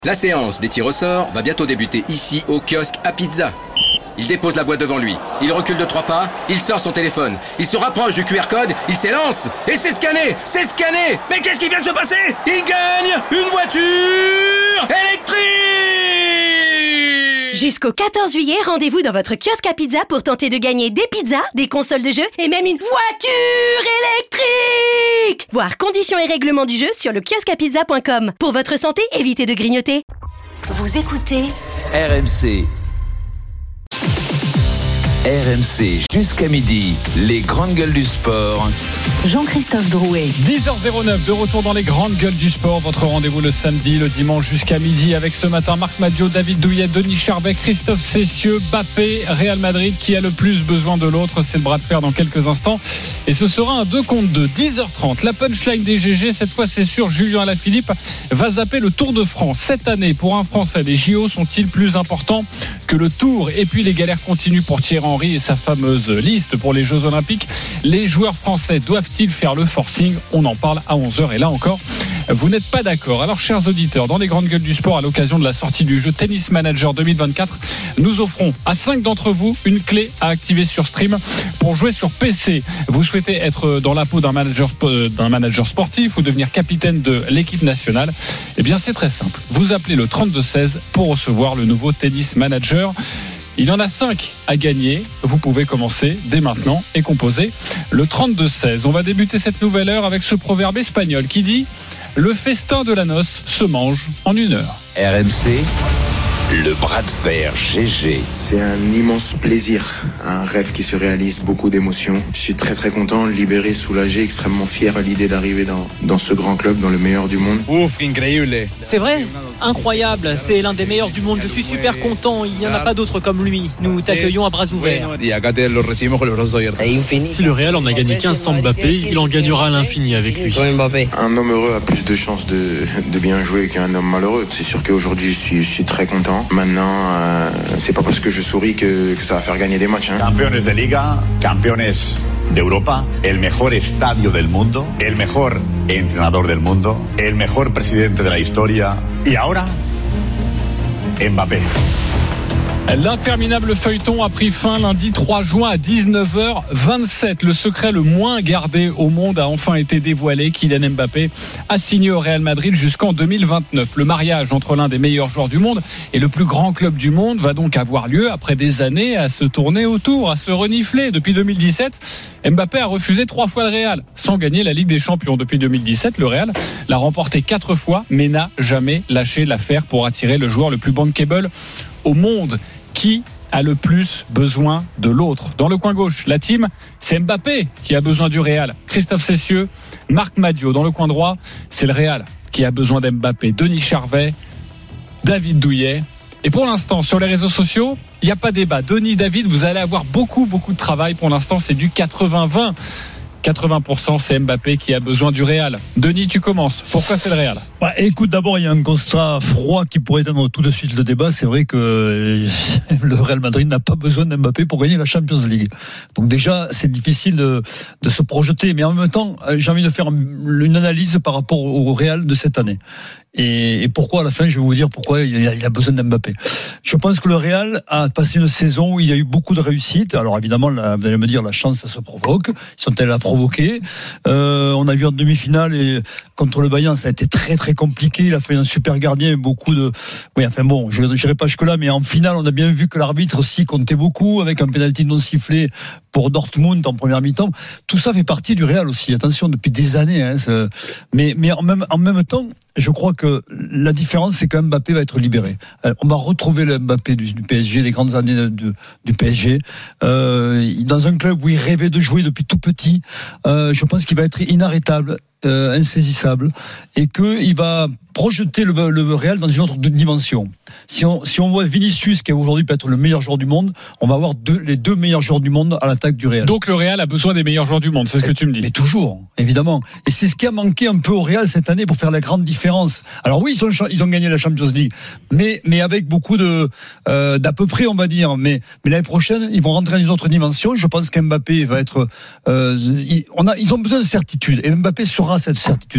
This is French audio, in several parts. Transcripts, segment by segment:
La séance des tirs au sort va bientôt débuter ici au kiosque à pizza. Il dépose la boîte devant lui, il recule de 3 pas, il sort son téléphone, il se rapproche du QR code, il s'élance et c'est scanné. Mais qu'est-ce qui vient de se passer? Il gagne une voiture électrique! Jusqu'au 14 juillet, rendez-vous dans votre kiosque à pizza pour tenter de gagner des pizzas, des consoles de jeu et même une voiture électrique! Voir conditions et règlements du jeu sur le kiosqueapizza.com. Pour votre santé, évitez de grignoter. Vous écoutez RMC. RMC jusqu'à midi, les grandes gueules du sport. Jean-Christophe Drouet. 10h09, de retour dans les grandes gueules du sport. Votre rendez-vous le samedi, le dimanche jusqu'à midi avec ce matin Marc Madiot, David Douillet, Denis Charvet, Christophe Cessieux, Mbappé, Real Madrid. Qui a le plus besoin de l'autre? C'est le bras de fer dans quelques instants. Et ce sera un 2 contre 2. 10h30, la punchline des GG. Cette fois, c'est sûr, Julien Alaphilippe va zapper le Tour de France. Cette année, pour un Français, les JO sont-ils plus importants que le Tour? Et puis, les galères continuent pour Thierry Henry et sa fameuse liste pour les Jeux Olympiques. Les joueurs français doivent-ils faire le forcing? On en parle à 11h. Et là encore, vous n'êtes pas d'accord. Alors, chers auditeurs, dans les grandes gueules du sport, à l'occasion de la sortie du jeu Tennis Manager 2024, nous offrons à 5 d'entre vous une clé à activer sur Stream pour jouer sur PC. Vous souhaitez être dans la peau d'un manager sportif ou devenir capitaine de l'équipe nationale? Eh bien, c'est très simple. Vous appelez le 3216 pour recevoir le nouveau Tennis Manager. Il y en a 5 à gagner. Vous pouvez commencer dès maintenant et composer le 32-16. On va débuter cette nouvelle heure avec ce proverbe espagnol qui dit « Le festin de la noce se mange en 1 heure ». RMC, le bras de fer GG. C'est un immense plaisir, un rêve qui se réalise, beaucoup d'émotions. Je suis très très content, libéré, soulagé, extrêmement fier à l'idée d'arriver dans ce grand club, dans le meilleur du monde. Ouf, incroyable. C'est vrai, incroyable, c'est l'un des meilleurs du monde, je suis super content, il n'y en a pas d'autre comme lui, nous t'accueillons à bras ouverts. Si le Real en a gagné 15 sans Mbappé, il en gagnera à l'infini avec lui. Un homme heureux a plus de chances de bien jouer qu'un homme malheureux. C'est sûr qu'aujourd'hui je suis très content. Maintenant, c'est pas parce que je souris que ça va faire gagner des matchs. Campeones de Liga, campeones d'Europa, el mejor estadio del mundo, el mejor entrenador del mundo, el mejor presidente de la historia. Y ahora, Mbappé. L'interminable feuilleton a pris fin lundi 3 juin à 19h27. Le secret le moins gardé au monde a enfin été dévoilé. Kylian Mbappé a signé au Real Madrid jusqu'en 2029. Le mariage entre l'un des meilleurs joueurs du monde et le plus grand club du monde va donc avoir lieu après des années à se tourner autour, à se renifler. Depuis 2017, Mbappé a refusé 3 fois le Real, sans gagner la Ligue des Champions. Depuis 2017, le Real l'a remporté 4 fois, mais n'a jamais lâché l'affaire pour attirer le joueur le plus bankable au monde. Qui a le plus besoin de l'autre? Dans le coin gauche, la team, c'est Mbappé qui a besoin du Real. Christophe Cessieux, Marc Madiot. Dans le coin droit, c'est le Real qui a besoin d'Mbappé. Denis Charvet, David Douillet. Et pour l'instant, sur les réseaux sociaux, il n'y a pas débat. Denis, David, vous allez avoir beaucoup de travail. Pour l'instant, c'est du 80-20. 80%, c'est Mbappé qui a besoin du Real. Denis, tu commences. Pourquoi c'est le Real? Écoute, d'abord, il y a un constat froid qui pourrait éteindre tout de suite le débat. C'est vrai que le Real Madrid n'a pas besoin d'Mbappé pour gagner la Champions League. Donc déjà, c'est difficile de se projeter. Mais en même temps, j'ai envie de faire une analyse par rapport au Real de cette année. Et pourquoi, à la fin, je vais vous dire pourquoi il a besoin d'Mbappé. Je pense que le Real a passé une saison où il y a eu beaucoup de réussite. Alors évidemment, vous allez me dire, la chance, ça se provoque. Ils sont-elles à provoquer? On a vu en demi-finale et contre le Bayern, ça a été très très compliqué. Il a fait un super gardien, beaucoup de... Oui, enfin bon, je n'irai pas jusque-là, mais en finale, on a bien vu que l'arbitre aussi comptait beaucoup, avec un pénalty non sifflé pour Dortmund en première mi-temps. Tout ça fait partie du Real aussi. Attention, depuis des années. Mais en même temps, je crois que la différence, c'est que Mbappé va être libéré. On va retrouver le Mbappé du PSG, les grandes années du PSG. Dans un club où il rêvait de jouer depuis tout petit, je pense qu'il va être inarrêtable, insaisissable, et qu'il va projeter le Real dans une autre dimension. Si on voit Vinicius, qui aujourd'hui peut être le meilleur joueur du monde, on va avoir les 2 meilleurs joueurs du monde à l'attaque du Real. Donc le Real a besoin des meilleurs joueurs du monde, c'est ce que tu me dis. Mais toujours, évidemment. Et c'est ce qui a manqué un peu au Real cette année pour faire la grande différence. Alors oui, ils ont gagné la Champions League, mais avec beaucoup d'à peu près, on va dire. Mais l'année prochaine, ils vont rentrer dans une autre dimension. Je pense qu'Mbappé va être... ils ont besoin de certitude. Et Mbappé sera cette certitude-là.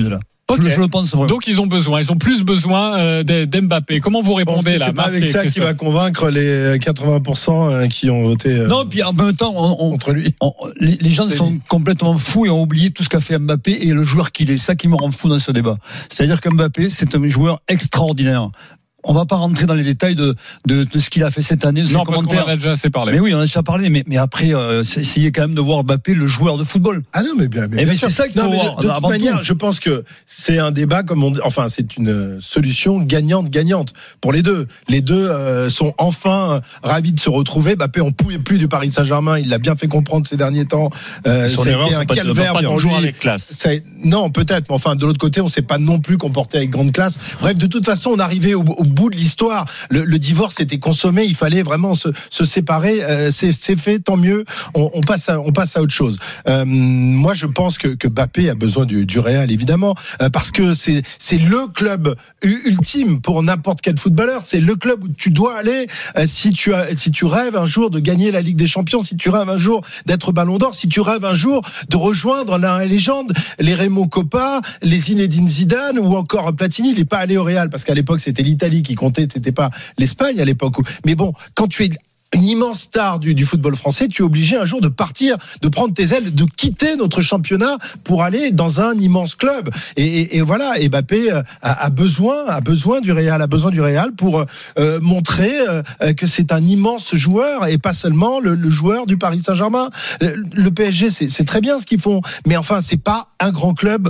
Okay. Je le pense vraiment. Donc ils ont plus besoin d'Mbappé. Comment vous répondez là? C'est pas avec ça qu'il va convaincre les 80% qui ont voté. Non, puis en même temps, contre lui. Les gens sont complètement fous et ont oublié tout ce qu'a fait Mbappé et le joueur qu'il est. Ça qui me rend fou dans ce débat. C'est-à-dire que Mbappé, c'est un joueur extraordinaire. On va pas rentrer dans les détails de ce qu'il a fait cette année, de ses commentaires. Parce qu'on en a déjà assez parlé. Mais oui, on en a déjà parlé, mais après, essayez quand même de voir Mbappé, le joueur de football. Ah non, mais bien c'est ça qu'il faut voir. De toute manière, je pense que c'est un débat, comme on dit, enfin, c'est une solution gagnante pour les deux. Les deux sont enfin ravis de se retrouver. Mbappé, on pouvait plus du Paris Saint-Germain. Il l'a bien fait comprendre ces derniers temps. C'était un calvaire pour lui. Avec classe. Non, peut-être, mais enfin, de l'autre côté, on s'est pas non plus comporté avec grande classe. Bref, de toute façon, on arrivait au bout de l'histoire. Le divorce était consommé. Il fallait vraiment se séparer. C'est fait, tant mieux. On passe à autre chose. Moi, je pense que Mbappé a besoin du Real, évidemment, parce que c'est le club ultime pour n'importe quel footballeur. C'est le club où tu dois aller si tu rêves un jour de gagner la Ligue des Champions, si tu rêves un jour d'être Ballon d'Or, si tu rêves un jour de rejoindre la légende, les Raymond Kopa, les Zinedine Zidane ou encore Platini. Il n'est pas allé au Real parce qu'à l'époque c'était l'Italie qui comptait, c'était pas l'Espagne à l'époque. Mais bon, quand tu es une immense star du football français, tu es obligé un jour de partir, de prendre tes ailes, de quitter notre championnat pour aller dans un immense club. Et voilà, et Mbappé a besoin du Real pour montrer que c'est un immense joueur et pas seulement le joueur du Paris Saint-Germain. Le PSG, c'est très bien ce qu'ils font, mais enfin, c'est pas un grand club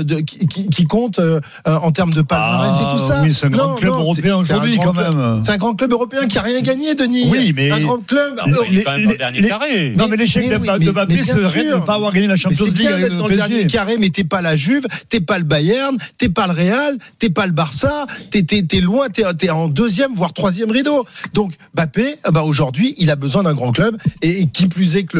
qui compte en termes de palmarès et tout ça. Oui, c'est un grand club européen aujourd'hui quand même. C'est un grand club européen qui a rien gagné, Denis. Oui, mais un grand club. Il est quand même dans le dernier carré. Non, mais l'échec de Mbappé, c'est de ne pas avoir gagné la Champions League. C'est bien d'être dans le dernier carré, mais t'es pas la Juve, t'es pas le Bayern, t'es pas le Real, t'es pas le Barça, t'es loin, t'es en deuxième voire troisième rideau. Donc Mbappé, aujourd'hui, il a besoin d'un grand club et qui plus est que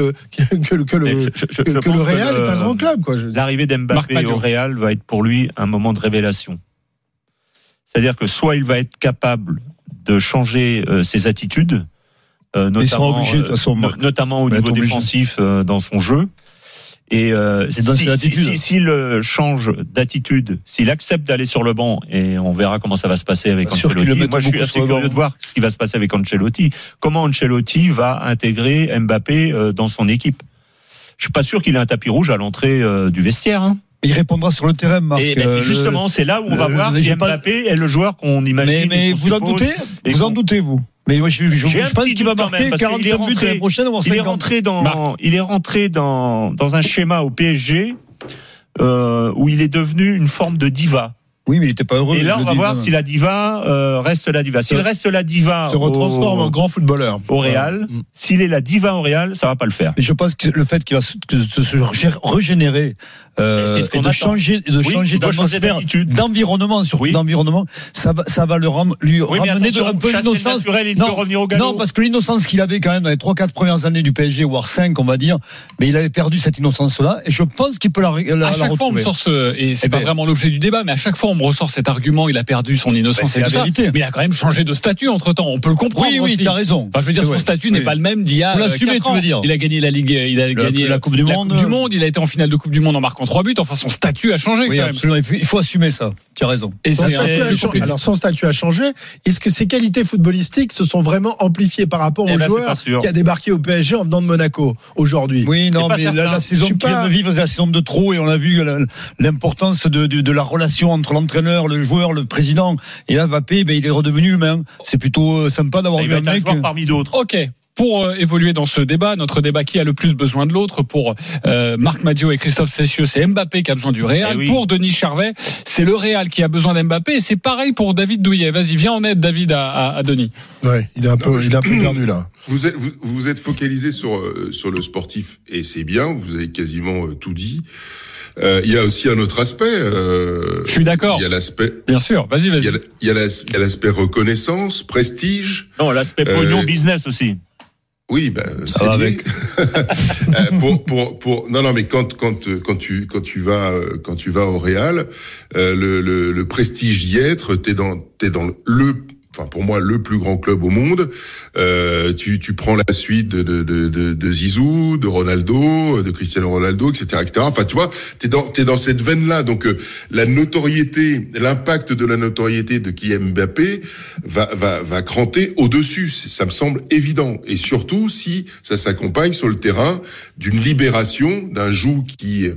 le Real est un grand club, quoi. L'arrivée d'Mbappé au Real va être pour lui un moment de révélation. C'est-à-dire que soit il va être capable de changer ses attitudes, notamment au niveau défensif dans son jeu. Et s'il change d'attitude, s'il accepte d'aller sur le banc, et on verra comment ça va se passer avec Ancelotti. Moi, je suis assez curieux de voir ce qui va se passer avec Ancelotti. Comment Ancelotti va intégrer Mbappé dans son équipe. Je suis pas sûr qu'il ait un tapis rouge à l'entrée du vestiaire. Hein. Il répondra sur le terrain, Marc. Et justement, c'est là où on va voir si Mbappé est le joueur qu'on imagine. Mais vous en doutez? Vous en doutez, vous? Mais moi, je pense qu'il va marquer 45 buts l'année prochaine ou 50. Il est rentré dans un schéma au PSG où il est devenu une forme de diva. Oui, mais il n'était pas heureux. Et là, on va voir si la diva reste la diva. S'il reste la diva, se retransforme en grand footballeur au Real. S'il est la diva au Real, ça va pas le faire. Mais je pense que le fait qu'il va se régénérer, et de changer d'atmosphère, d'environnement, surtout d'environnement, ça va le rendre, lui ramener un peu l'innocence. Non, parce que l'innocence qu'il avait quand même dans les 3-4 premières années du PSG, voire 5, on va dire, mais il avait perdu cette innocence-là, et je pense qu'il peut la retrouver. À chaque fois, on me sort et c'est pas vraiment l'objet du débat, mais à chaque fois, on me ressort cet argument, il a perdu son innocence et tout ça. Mais il a quand même changé de statut entre-temps. On peut le comprendre. Oui, tu as raison. Enfin, je veux dire, son statut n'est pas le même d'il y a 4 ans. Tu veux dire. Il a gagné la Ligue, il a gagné la Coupe du Monde. Il a été en finale de Coupe du Monde en marquant 3 buts. Enfin, son statut a changé quand même. Absolument. Il faut assumer ça. Tu as raison. Alors, son statut a changé. Est-ce que ses qualités footballistiques se sont vraiment amplifiées par rapport au joueur qui a débarqué au PSG en venant de Monaco aujourd'hui? Oui, non, mais la saison qu'il vient de vivre, c'est la saison de trop, et on a vu l'importance de la relation entre l'entraîneur, le joueur, le président. Et là, Mbappé, il est redevenu humain. C'est plutôt sympa d'avoir vu un mec parmi d'autres. Ok. Pour évoluer dans ce débat, notre débat qui a le plus besoin de l'autre, pour Marc Madiot et Christophe Cessieux, c'est Mbappé qui a besoin du Real. Oui. Pour Denis Charvet, c'est le Real qui a besoin d'Mbappé. Et c'est pareil pour David Douillet. Vas-y, viens en aide, David, à Denis. Ouais, il est un peu perdu là. Vous êtes focalisé sur le sportif et c'est bien. Vous avez quasiment tout dit. Il y a aussi un autre aspect. Je suis d'accord. Il y a l'aspect. Bien sûr. Vas-y. Il y a l'aspect reconnaissance, prestige. Non, l'aspect pognon, business aussi. Oui, c'est lié. Non, mais quand tu vas au Real, le prestige d'y être, t'es dans le pour moi, le plus grand club au monde. Tu prends la suite de Zizou, de Ronaldo, de Cristiano Ronaldo, etc., etc. Enfin, tu vois, t'es dans cette veine-là. Donc, la notoriété, l'impact de la notoriété de Kylian Mbappé va cranter au-dessus. Ça me semble évident. Et surtout, si ça s'accompagne sur le terrain d'une libération d'un joug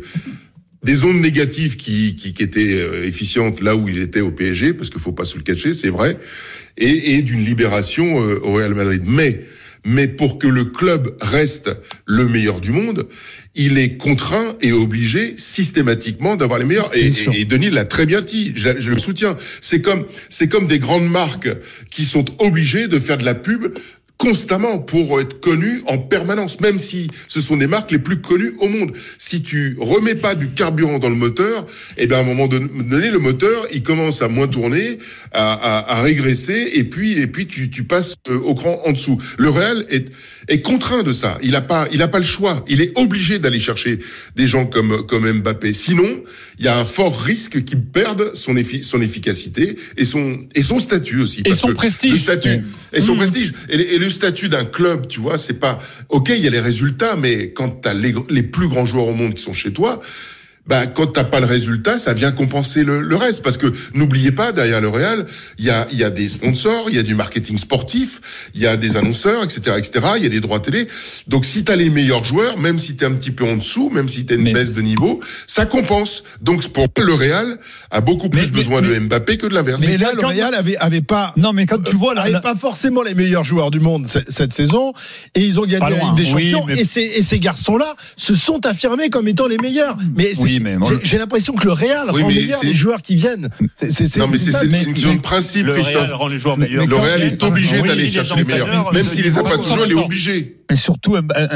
des ondes négatives qui étaient efficientes là où il était au PSG, parce qu'il faut pas se le cacher, c'est vrai, et d'une libération au Real Madrid. Mais pour que le club reste le meilleur du monde, il est contraint et obligé systématiquement d'avoir les meilleurs. Et Denis l'a très bien dit, je le soutiens. C'est comme des grandes marques qui sont obligées de faire de la pub constamment pour être connu en permanence, même si ce sont des marques les plus connues au monde. Si tu remets pas du carburant dans le moteur, à un moment donné, le moteur, il commence à moins tourner, à régresser, et puis tu passes au cran en dessous. Le Real est contraint de ça. Il a pas le choix. Il est obligé d'aller chercher des gens comme Mbappé. Sinon, il y a un fort risque qu'il perde son efficacité et son statut aussi. Et son prestige. Le statut. Et son prestige. Et le statut d'un club, tu vois, c'est pas, ok, il y a les résultats, mais quand t'as les plus grands joueurs au monde qui sont chez toi, quand t'as pas le résultat, ça vient compenser le reste. Parce que n'oubliez pas, derrière le Real, il y a des sponsors, il y a du marketing sportif, il y a des annonceurs, etc., il y a des droits télé. Donc si t'as les meilleurs joueurs, même si t'es un petit peu en dessous, même si t'as une baisse de niveau, ça compense. Donc pour le Real a beaucoup plus besoin de Mbappé que de l'inverse. Mais là, le Real avait pas. Non, mais quand tu vois là, avait pas forcément les meilleurs joueurs du monde cette saison, et ils ont gagné la Ligue des Champions. Et ces garçons-là se sont affirmés comme étant les meilleurs. Mais j'ai l'impression que le Real rend meilleur les joueurs qui viennent. C'est une question de principe, Christophe. Le Real rend les joueurs meilleurs. Le Real est obligé d'aller chercher les meilleurs, même s'il les a pas toujours, il est obligé. Mais surtout,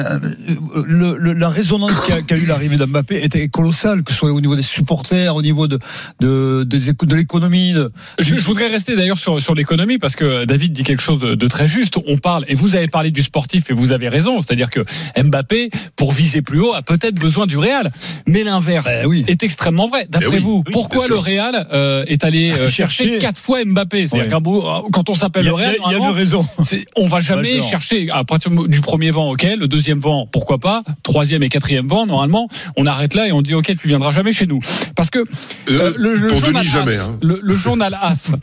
la résonance qu'a eu l'arrivée d'Mbappé était colossale, que ce soit au niveau des supporters, au niveau de l'économie. Je voudrais rester d'ailleurs sur l'économie, parce que David dit quelque chose de très juste. On parle, et vous avez parlé du sportif, et vous avez raison, c'est-à-dire que Mbappé, pour viser plus haut, a peut-être besoin du Real. Mais l'inverse est extrêmement vrai. D'après vous, pourquoi le Real est allé chercher 4 fois Mbappé? C'est-à-dire quand on s'appelle le Real, il y a une raison. On va jamais chercher, à partir du premier vent, ok, le deuxième vent, pourquoi pas, troisième et quatrième vent, normalement, on arrête là et on dit ok, tu viendras jamais chez nous. Parce que le journal AS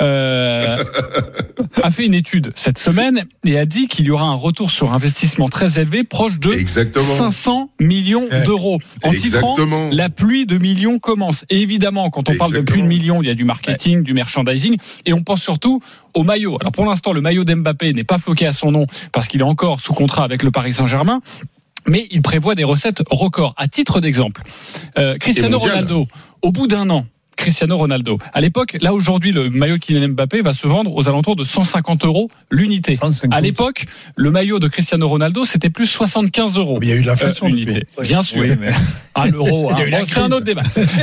a fait une étude cette semaine et a dit qu'il y aura un retour sur investissement très élevé, proche de 500 millions d'euros. En titrant, la pluie de millions commence. Et évidemment, quand on parle de pluie de millions, il y a du marketing, du merchandising, et on pense surtout au maillot. Alors pour l'instant, le maillot d'Mbappé n'est pas floqué à son nom parce qu'il est encore sous contrat avec le Paris Saint-Germain, mais il prévoit des recettes records. À titre d'exemple, Cristiano Ronaldo, au bout d'un an, Cristiano Ronaldo. À l'époque, là aujourd'hui, le maillot de Kylian Mbappé va se vendre aux alentours de 150 € l'unité. 150. À l'époque, le maillot de Cristiano Ronaldo, c'était plus 75 €. Mais il y a eu de l'inflation l'unité. Bien sûr. Oui, mais... à l'euro, c'est un autre débat.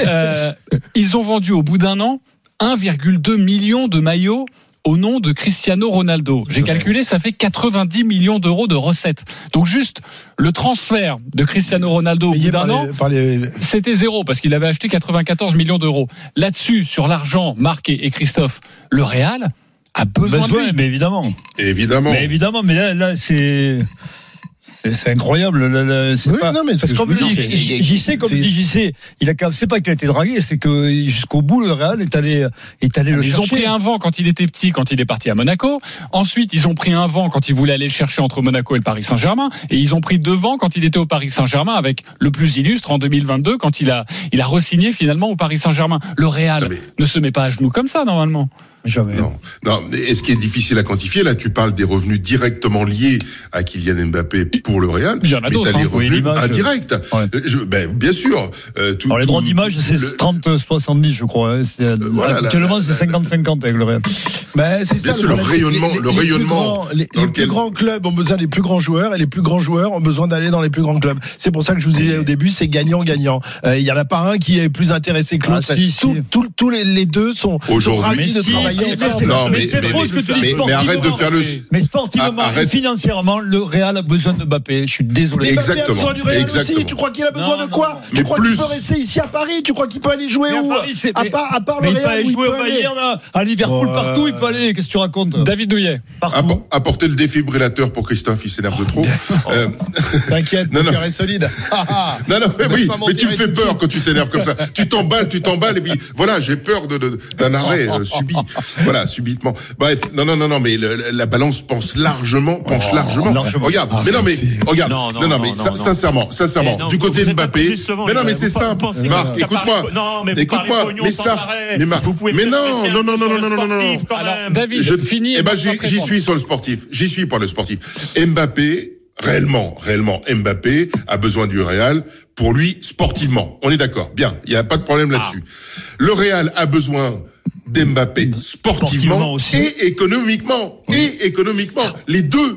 Ils ont vendu au bout d'un an 1,2 million de maillots au nom de Cristiano Ronaldo. J'ai calculé, ça fait 90 millions d'euros de recettes. Donc juste le transfert de Cristiano Ronaldo au bout d'un an, c'était zéro parce qu'il avait acheté 94 millions d'euros. Là-dessus, sur l'argent, Marc et Christophe, le Real a besoin de lui. Mais évidemment. Mais là c'est incroyable. C'est pas. Non, mais parce que comme JC, c'est pas qu'il a été dragué, c'est que jusqu'au bout le Real est allé le chercher. Ils ont pris un vent quand il était petit, quand il est parti à Monaco. Ensuite, ils ont pris un vent quand ils voulaient aller le chercher entre Monaco et le Paris Saint-Germain. Et ils ont pris 2 vents quand il était au Paris Saint-Germain, avec le plus illustre en 2022 quand il a re-signé finalement au Paris Saint-Germain. Le Real ne se met pas à genoux comme ça normalement. Jamais. Non. Et ce qui est difficile à quantifier, là, tu parles des revenus directement liés à Kylian Mbappé pour le Real. Il y en a d'autres. Mais t'as les revenus indirects. Bien sûr. Alors, les droits d'image, c'est 30-70, je crois. Actuellement, c'est 50-50 avec le Real. Mais c'est ça. Le rayonnement. Les plus grands clubs ont besoin des plus grands joueurs et les plus grands joueurs ont besoin d'aller dans les plus grands clubs. C'est pour ça que je vous disais au début, c'est gagnant-gagnant. Il y en a pas un qui est plus intéressé que l'autre. Tous les deux sont ravis de travailler c'est faux ce que tu dis sportivement. Mais arrête de faire le. Mais sportivement et financièrement, le Real a besoin de Mbappé. Je suis désolé. Exactement. Il a besoin du Real aussi. Tu crois qu'il a besoin de quoi? Tu crois qu'il peut rester ici à Paris? Tu crois qu'il peut aller jouer où? À part le Real, il peut aller jouer à Liverpool partout. Il peut aller. Qu'est-ce que tu racontes? David Douillet. Apporter le défibrillateur pour Christophe, il s'énerve de trop. T'inquiète, mon cœur est solide. Non, mais tu me fais peur quand tu t'énerves comme ça. Tu t'emballes, et puis voilà, j'ai peur d'un arrêt subi. Voilà, subitement. Bref, non, mais la balance penche largement. Regarde, regarde. Mais sincèrement, du côté de Mbappé. Mais non, mais c'est simple. Marc, écoute-moi. Mais ça, mais Marc, mais non. David, fini. Eh ben, j'y suis sur le sportif. J'y suis pour le sportif. Mbappé. Réellement, Mbappé a besoin du Real pour lui sportivement. On est d'accord. Bien, il y a pas de problème là-dessus. Le Real a besoin d'Mbappé sportivement et économiquement. Les deux.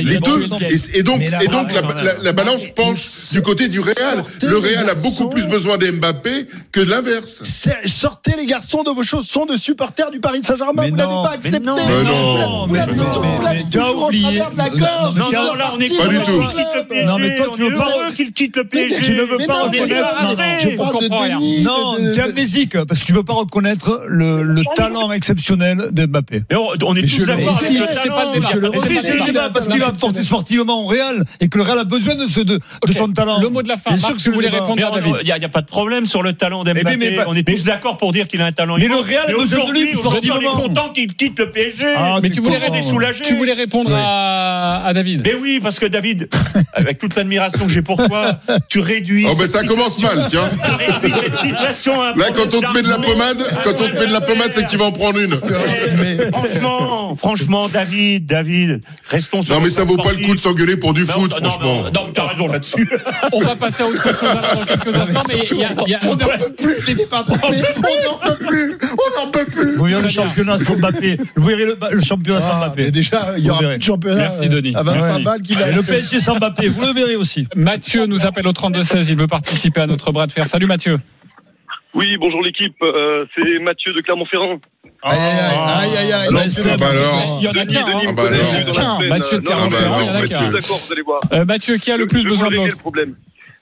Et donc la balance penche du côté du Real. Le Real a beaucoup plus besoin d'Mbappé que de l'inverse. Sortez les garçons de vos chaussons de supporters du Paris Saint-Germain. Vous n'avez pas accepté. Vous l'avez toujours au travers de la gorge. Non, là on est pas du tout. Non, mais toi tu veux pas qu'il quitte le PSG. Tu ne veux pas reconnaître. Je parle de Denis. Non, tu es amnésique parce que tu veux pas reconnaître le talent exceptionnel de Mbappé. On est tous d'accord avec le talent. C'est le débat parce qu'il va porter sportivement au Real et que le Real a besoin de son talent. Le mot de la fin. Marc, si vous voulez répondre à David. Il y a pas de problème sur le talent d'Mbappé. On est tous d'accord pour dire qu'il a un talent. Mais le Real a besoin de lui sportivement. On est content qu'il quitte le PSG. Mais tu voulais répondre à David. Mais oui, parce que David, avec toute l'admiration que j'ai pour toi, tu réduis. Oh ben ça commence mal, tiens. Cette situation. Là, quand on te met de la pommade, c'est que tu vas en prendre une. Franchement, David, restons sur. Non, mais ça vaut pas le coup de s'engueuler pour du foot, franchement. Non, t'as raison là-dessus. On va passer à autre chose dans quelques instants, mais on n'en peut plus, les débats Mbappé. On n'en peut plus. Vous verrez le championnat sans Mbappé. Vous verrez le championnat sans Mbappé. Mais déjà, il y aura plus de championnat. Merci, Denis. À 25 balles qui va. Et le PSG sans Mbappé, vous le verrez aussi. Mathieu nous appelle au 32-16. Il veut participer à notre bras de fer. Salut, Mathieu. Oui, bonjour l'équipe. C'est Mathieu de Clermont-Ferrand. Aïe. Il y en a qu'un. Mathieu de Clermont-Ferrand, il y en a qu'un. D'accord, vous allez voir. Mathieu, qui a le plus besoin de l'autre? Le problème.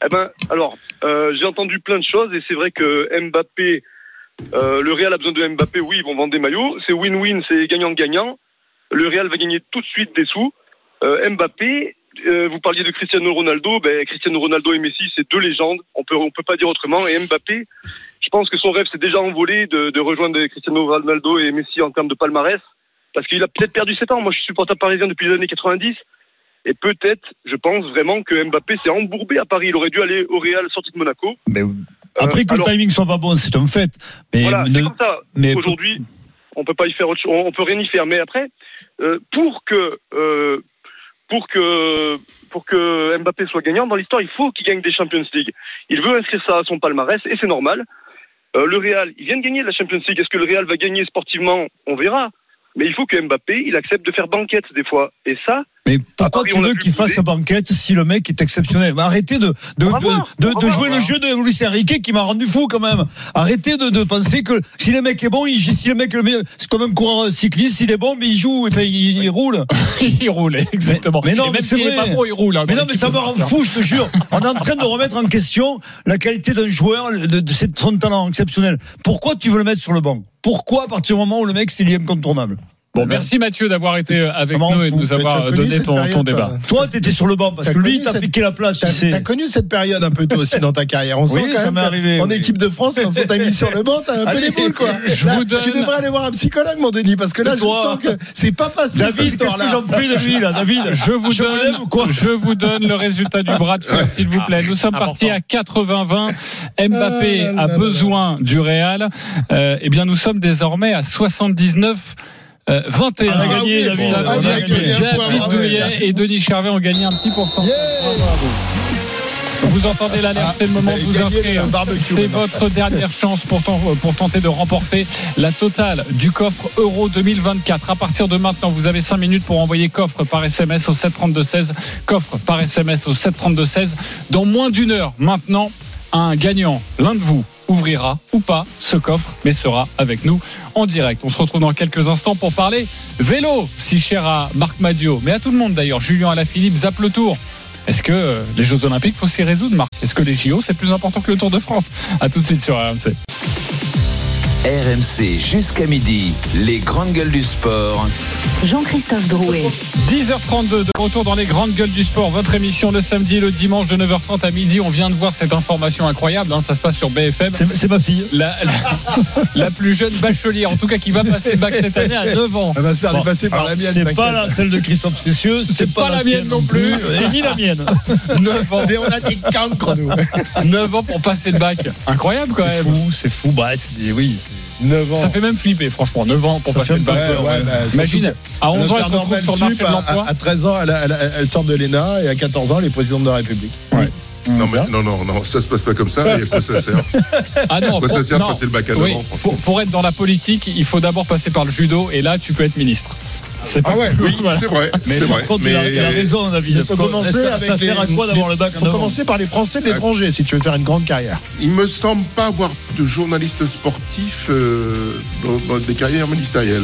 J'ai entendu plein de choses et c'est vrai que Mbappé, le Real a besoin de Mbappé. Oui, ils vont vendre des maillots. C'est win-win, c'est gagnant-gagnant. Le Real va gagner tout de suite des sous. Mbappé, vous parliez de Cristiano Ronaldo. Cristiano Ronaldo et Messi, c'est deux légendes. On peut pas dire autrement. Et Mbappé, je pense que son rêve s'est déjà envolé de rejoindre Cristiano Ronaldo et Messi en termes de palmarès. Parce qu'il a peut-être perdu 7 ans. Moi, je suis supporter parisien depuis les années 90. Et peut-être, je pense vraiment que Mbappé s'est embourbé à Paris. Il aurait dû aller au Real sorti de Monaco. Mais après que le timing soit pas bon, c'est un fait. Mais voilà, c'est comme ça. Mais aujourd'hui, on peut pas y faire autre chose. On peut rien y faire. Mais après, pour que Mbappé soit gagnant dans l'histoire, il faut qu'il gagne des Champions League. Il veut inscrire ça à son palmarès et c'est normal. Le Real, il vient de gagner la Champions League. Est-ce que le Real va gagner sportivement? On verra. Mais il faut que Mbappé, il accepte de faire banquette des fois. Et ça. Mais pourquoi tu veux qu'il fasse banquette si le mec est exceptionnel? Arrêtez de jouer le jeu de Luis Enrique qui m'a rendu fou quand même. Arrêtez de penser que si le mec est bon, c'est comme un coureur cycliste, s'il est bon, mais il joue, il roule. Il roule, exactement. Mais non, mais c'est vrai. Pas bon, il roule. Mais non, mais ça me rend fou, je te jure. On est en train de remettre en question la qualité d'un joueur, de son talent exceptionnel. Pourquoi tu veux le mettre sur le banc? Pourquoi à partir du moment où le mec c'est incontournable? Bon, merci Mathieu d'avoir été avec nous et de nous avoir donné ton débat. Toi, t'étais sur le banc parce que lui, t'as piqué la place. T'as connu cette période un peu toi aussi dans ta carrière. On sent quand même en équipe de France, quand on t'a mis sur le banc, t'as un peu les boules, quoi. Tu devrais aller voir un psychologue, mon Denis, parce que là, je sens que c'est pas passé cette histoire-là. David, qu'est-ce que j'en fais de lui, là, David? Je vous donne le résultat du bras de fer, s'il vous plaît. Nous sommes partis à 80-20. Mbappé a besoin du Real. Eh bien, nous sommes désormais à 79. 21. On a gagné, David Douillet et Denis Charvet ont gagné un petit pourcentage. Vous entendez l'alerte, c'est le moment de vous inscrire. C'est votre dernière chance pour tenter de remporter la totale du coffre Euro 2024. À partir de maintenant, vous avez 5 minutes pour envoyer coffre par SMS au 732-16. Coffre par SMS au 732-16. Dans moins d'une heure, maintenant, un gagnant, l'un de vous, ouvrira ou pas ce coffre, mais sera avec nous en direct. On se retrouve dans quelques instants pour parler vélo, si cher à Marc Madiot, mais à tout le monde d'ailleurs. Julien Alaphilippe zappe le Tour. Est-ce que les Jeux Olympiques, faut s'y résoudre, Marc? Est-ce que les JO, c'est plus important que le Tour de France? À tout de suite sur RMC. RMC jusqu'à midi, les grandes gueules du sport. Jean-Christophe Drouet. 10h32 de retour dans les grandes gueules du sport. Votre émission le samedi et le dimanche de 9h30 à midi. On vient de voir cette information incroyable. Ça se passe sur BFM. C'est ma fille. La plus jeune bachelière, en tout cas, qui va passer le bac cette année à 9 ans. Elle va se faire dépasser par la mienne. C'est pas celle de Christophe Cessieux. C'est pas la mienne non plus. Et ni la mienne. 9 ans. On a des cancres, nous. 9 ans pour passer le bac. Incroyable quand même. C'est fou. Oui. 9 ans. Ça fait même flipper, franchement. 9 ans pour passer le bac. Imagine, à 11 ans, elle se retrouve sur le marché de l'emploi. À 13 ans, elle sort de l'ENA et à 14 ans, elle est présidente de la République. Ouais. Non, ça se passe pas comme ça. Et à quoi ça sert? Ah non, ça sert de passer le bac à 9 ans, franchement. Pour être dans la politique, il faut d'abord passer par le judo et là, tu peux être ministre. C'est pas oui, c'est vrai. Mais par contre, il a raison, David. Ça sert à quoi d'avoir le bac? Il faut commencer par les Français de l'étranger si tu veux faire une grande carrière. Il me semble pas avoir de journaliste sportif dans des carrières ministérielles.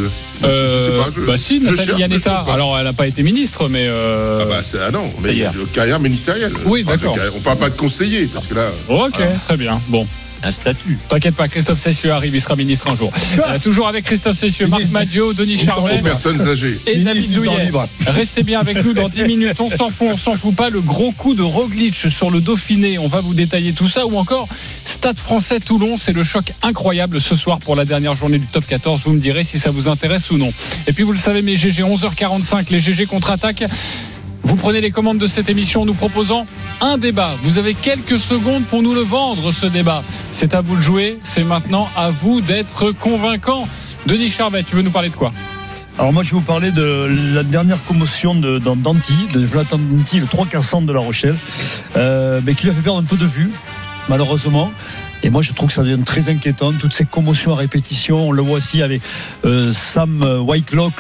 Si, Nathalie Yanetta. Alors, elle n'a pas été ministre, mais. Non, mais carrière ministérielle. Oui, d'accord. On parle pas de conseiller, parce que là. Ok, très bien. Bon. Un statut. T'inquiète pas, Christophe Cessieux arrive, il sera ministre un jour. Toujours avec Christophe Cessieux, Marc Madiot, Denis Charvet personnes âgées et David Douillet. Restez bien avec nous dans 10 minutes. On s'en fout pas. Le gros coup de Roglic sur le Dauphiné. On va vous détailler tout ça. Ou encore, Stade Français Toulon. C'est le choc incroyable ce soir pour la dernière journée du top 14. Vous me direz si ça vous intéresse ou non. Et puis vous le savez, mes GG, 11h45, les GG contre-attaque. Vous prenez les commandes de cette émission en nous proposant un débat. Vous avez quelques secondes pour nous le vendre, ce débat. C'est à vous de jouer. C'est maintenant à vous d'être convaincant. Denis Charvet, tu veux nous parler de quoi? Alors moi, je vais vous parler de la dernière commotion de Jonathan Danty, le 3 quarts centre de La Rochelle, mais qui lui a fait perdre un peu de vue, malheureusement. Et moi, je trouve que ça devient très inquiétant, toutes ces commotions à répétition. On le voit aussi avec Sam Whitelock,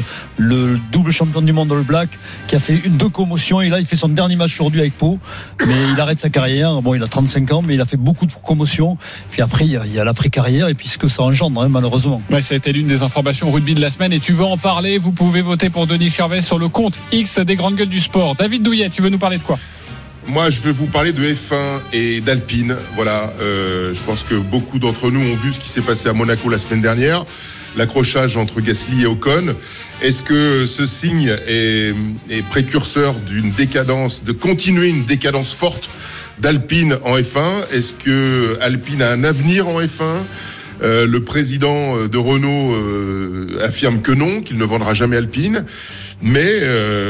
le double champion du monde All Black, qui a fait 2 commotions. Et là, il fait son dernier match aujourd'hui avec Pau. Mais il arrête sa carrière. Bon, il a 35 ans, mais il a fait beaucoup de commotions. Puis après, il y a l'après-carrière et puis ce que ça engendre, malheureusement. Ouais, ça a été l'une des informations rugby de la semaine. Et tu veux en parler? Vous pouvez voter pour Denis Charvet sur le compte X des grandes gueules du sport. David Douillet, tu veux nous parler de quoi? Moi, je vais vous parler de F1 et d'Alpine. Voilà, je pense que beaucoup d'entre nous ont vu ce qui s'est passé à Monaco la semaine dernière, l'accrochage entre Gasly et Ocon. Est-ce que ce signe est précurseur d'une décadence, de continuer une décadence forte d'Alpine en F1? Est-ce que Alpine a un avenir en F1? Le président de Renault affirme que non, qu'il ne vendra jamais Alpine. Mais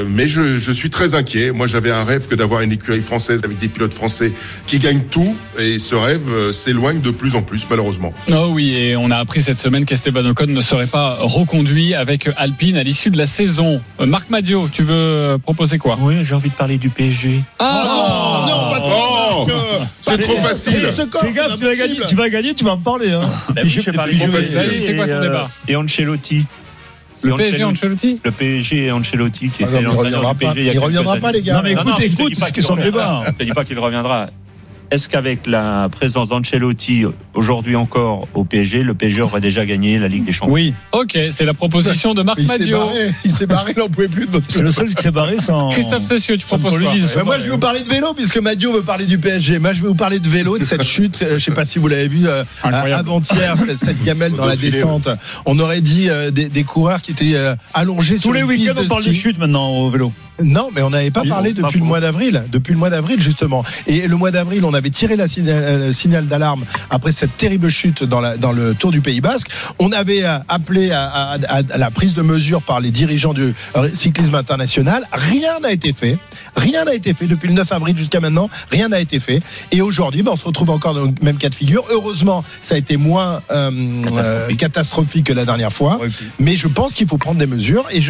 je suis très inquiet. Moi, j'avais un rêve que d'avoir une écurie française avec des pilotes français qui gagnent tout, et ce rêve s'éloigne de plus en plus, malheureusement. Oh oui, et on a appris cette semaine qu'Esteban Ocon ne serait pas reconduit avec Alpine à l'issue de la saison. Marc Madiot, tu veux proposer quoi? Oui, j'ai envie de parler du PSG. Non, pas trop. C'est trop facile. Fais gaffe, tu vas gagner, tu vas en parler. C'est quoi ton débat? Et Ancelotti. Le PSG Ancelotti? Le PSG et Ancelotti qui était l'entraîneur du PSG. Il reviendra pas, les gars. Non, mais écoute ce qu'ils sont débat. Je te dis pas qu'il reviendra. Est-ce qu'avec la présence d'Ancelotti aujourd'hui encore au PSG, le PSG aurait déjà gagné la Ligue des Champions? Oui. Ok, c'est la proposition de Marc Madiot. Il s'est barré, il n'en pouvait plus de votre. C'est le seul qui s'est barré sans. Christophe Cessieux, tu proposes quoi? Moi, je vais vous parler de vélo puisque Madiot veut parler du PSG. Moi, je vais vous parler de vélo, de cette chute. Je sais pas si vous l'avez vu avant-hier, cette gamelle dans la descente. On aurait dit des coureurs qui étaient allongés sur les week-ends. On parle de chute maintenant au vélo. Non, mais on n'avait pas parlé depuis le mois d'avril. Depuis le mois d'avril, justement. Et le mois d'avril, on avait tiré le signal d'alarme après cette terrible chute dans le Tour du Pays Basque. On avait appelé à la prise de mesure par les dirigeants du cyclisme international. Rien n'a été fait. Rien n'a été fait depuis le 9 avril jusqu'à maintenant. Rien n'a été fait. Et aujourd'hui, on se retrouve encore dans le même cas de figure. Heureusement, ça a été moins catastrophique que la dernière fois. Oui. Mais je pense qu'il faut prendre des mesures. Et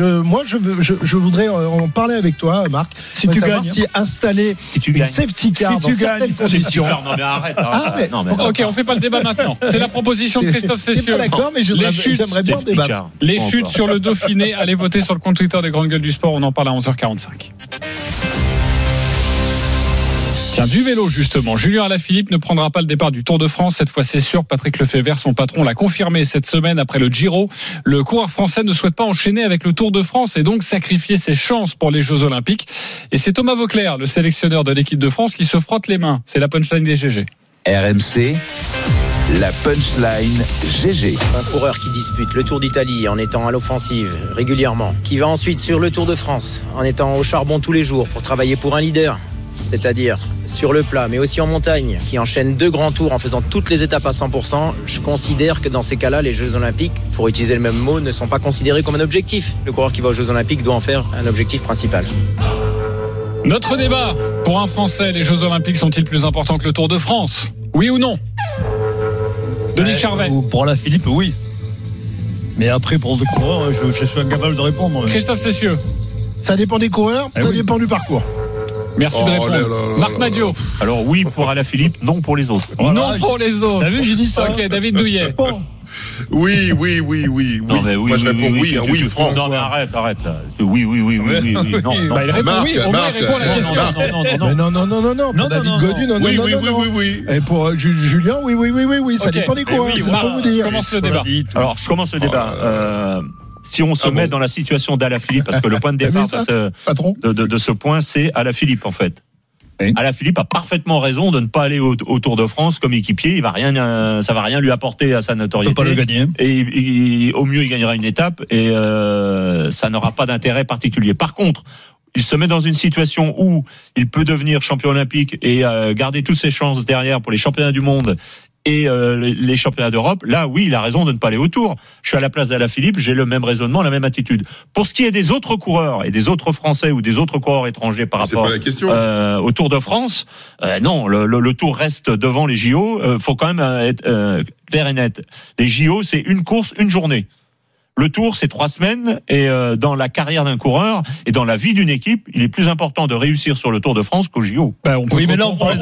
je voudrais en parler avec toi, Marc. Si tu gagnes, si installer une safety car dans certaines conditions. Non, mais arrête. Ok, on fait pas le débat maintenant. C'est la proposition de Christophe Cessieux. Pas d'accord, mais j'aimerais bien débattre. Les chutes sur le Dauphiné. Allez voter sur le compte Twitter des Grandes Gueules du Sport. On en parle à 11h45. Tiens, du vélo justement. Julien Alaphilippe ne prendra pas le départ du Tour de France. Cette fois, c'est sûr. Patrick Lefebvre, son patron, l'a confirmé cette semaine après le Giro. Le coureur français ne souhaite pas enchaîner avec le Tour de France et donc sacrifier ses chances pour les Jeux Olympiques. Et c'est Thomas Vauclair, le sélectionneur de l'équipe de France, qui se frotte les mains. C'est la punchline des GG. RMC, la punchline GG. Un coureur qui dispute le Tour d'Italie en étant à l'offensive régulièrement, qui va ensuite sur le Tour de France en étant au charbon tous les jours pour travailler pour un leader, c'est-à-dire sur le plat mais aussi en montagne, qui enchaîne 2 grands tours en faisant toutes les étapes à 100%, je considère que dans ces cas-là, les Jeux Olympiques, pour utiliser le même mot, ne sont pas considérés comme un objectif. Le coureur qui va aux Jeux Olympiques doit en faire un objectif principal. Notre débat. Pour un Français, les Jeux Olympiques sont-ils plus importants que le Tour de France ? Oui ou non ? Denis Charvet. Pour Alaphilippe, oui. Mais après, pour le coureur, je suis incapable de répondre. Christophe Cessieux. Ça dépend des coureurs, ça dépend du parcours. Merci de répondre. Marc Madiot. Alors oui pour Alaphilippe, non pour les autres. Voilà, non pour les autres. T'as vu, j'ai dit ça. Ok, David Douillet. Oui. Non mais oui, moi je réponds oui, franc. Non mais arrête là. Oui. Non. Bah, il répond oui, au moins il répond à la question. Non. Pour David Godu, non. Oui. Et pour Julien, oui. Ça dépend des coureurs. C'est pas vous dire. Commence le débat. Alors je commence le débat. Si on se met dans la situation d'Alaphilippe, parce que le point de départ de ce point, c'est Alaphilippe en fait. Oui. Alaphilippe a parfaitement raison de ne pas aller au Tour de France comme équipier. Ça va rien lui apporter à sa notoriété. Il peut pas le gagner. Et au mieux, il gagnera une étape et ça n'aura pas d'intérêt particulier. Par contre, il se met dans une situation où il peut devenir champion olympique et garder toutes ses chances derrière pour les championnats du monde et les championnats d'Europe. Là, oui, il a raison de ne pas aller au Tour. Je suis à la place d'Alaphilippe, j'ai le même raisonnement, la même attitude. Pour ce qui est des autres coureurs et des autres Français ou des autres coureurs étrangers par rapport au Tour de France, non, le Tour reste devant les JO. Faut quand même être clair et net. Les JO, c'est une course, une journée. Le Tour, c'est 3 semaines et dans la carrière d'un coureur et dans la vie d'une équipe, il est plus important de réussir sur le Tour de France qu'au JO. Oui, mais là, on parlait